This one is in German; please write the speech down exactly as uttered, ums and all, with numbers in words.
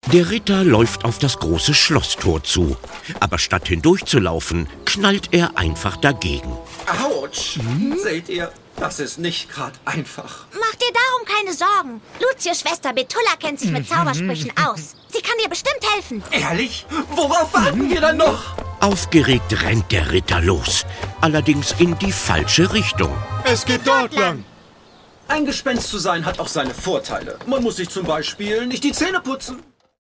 Der Ritter läuft auf das große Schlosstor zu. Aber statt hindurchzulaufen, knallt er einfach dagegen. Autsch! Hm? Seht ihr, das ist nicht gerade einfach. Mach dir darum keine Sorgen. Lucius Schwester Betulla kennt sich mit Zaubersprüchen aus. Sie kann dir bestimmt helfen. Ehrlich? Worauf warten wir dann noch? Aufgeregt rennt der Ritter los. Allerdings in die falsche Richtung. Es geht dort lang. Ein Gespenst zu sein hat auch seine Vorteile. Man muss sich zum Beispiel nicht die Zähne putzen.